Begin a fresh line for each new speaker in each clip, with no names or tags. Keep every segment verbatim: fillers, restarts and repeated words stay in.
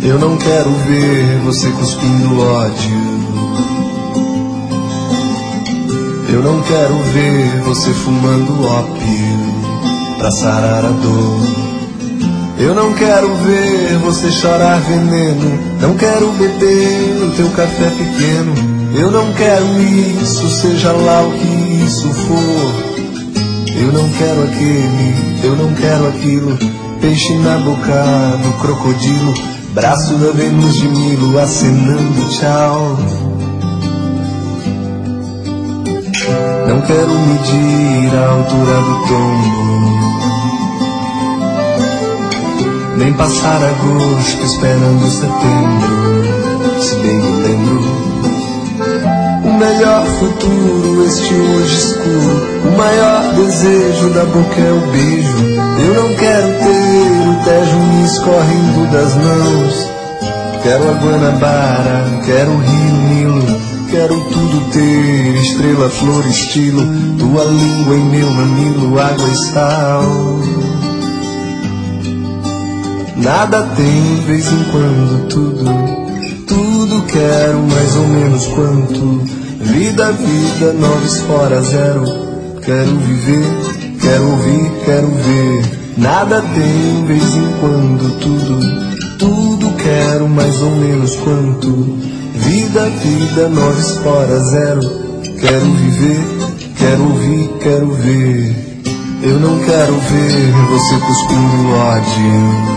Eu não quero ver você cuspindo ódio. Eu não quero ver você fumando ópio pra sarar a dor. Eu não quero ver você chorar veneno. Não quero beber o teu café pequeno. Eu não quero isso, seja lá o que isso for. Eu não quero aquele, eu não quero aquilo. Peixe na boca do crocodilo, braço da Vênus de Milo acenando tchau. Não quero medir a altura do tombo, nem passar agosto esperando setembro. Se bem me lembro, o melhor futuro, este hoje escuro. O maior desejo da boca é o beijo. Eu não quero ter o Tejo me escorrendo das mãos. Quero a Guanabara, quero o Rio Nilo. Quero tudo ter, estrela, flor, estilo. Tua língua em meu mamilo, água e sal. Nada tem, de vez em quando, tudo. Tudo quero, mais ou menos quanto. Vida, vida, noves fora zero. Quero viver, quero ouvir, quero ver. Nada tem, de vez em quando, tudo. Tudo quero, mais ou menos quanto. Vida, vida, noves fora zero. Quero viver, quero ouvir, quero ver. Eu não quero ver você cuspindo ódio.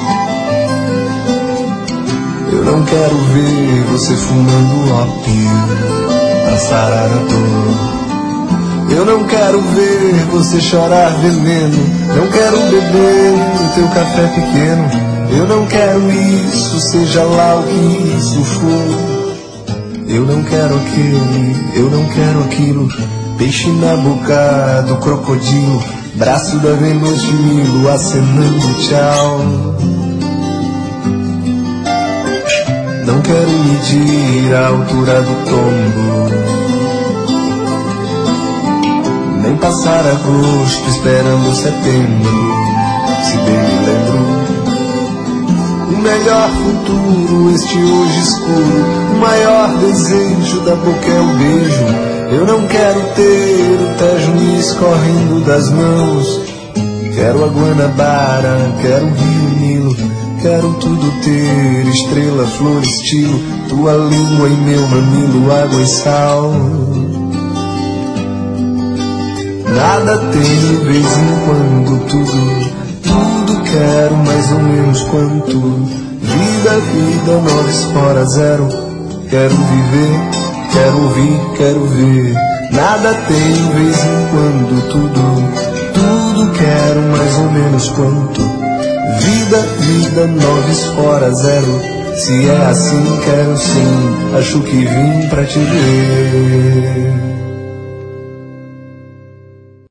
Eu não quero ver você fumando ópio pra sarar a dor. Eu não quero ver você chorar veneno. Não quero beber o teu café pequeno. Eu não quero isso, seja lá o que isso for. Eu não quero aquele, eu não quero aquilo. Peixe na boca do crocodilo, braço da Vênus de Milo acenando tchau. Não quero medir a altura do tombo, nem passar agosto esperando setembro. Se bem me lembro, o melhor futuro, este hoje escuro. O maior desejo da boca é o beijo. Eu não quero ter o Tejo me escorrendo das mãos. Quero a Guanabara, quero o Rio Nilo. Quero tudo ter, estrela, flor, estilo. Tua língua em meu mamilo, água e sal. Nada tem, de vez em quando, tudo. Tudo quero, mais ou menos quanto. Vida, vida, noves fora zero. Quero viver, quero ouvir, quero ver. Nada tem, de vez em quando, tudo. Tudo quero, mais ou menos quanto. Vida, vida, noves fora zero. Se é assim, quero sim. Acho que vim pra te ver.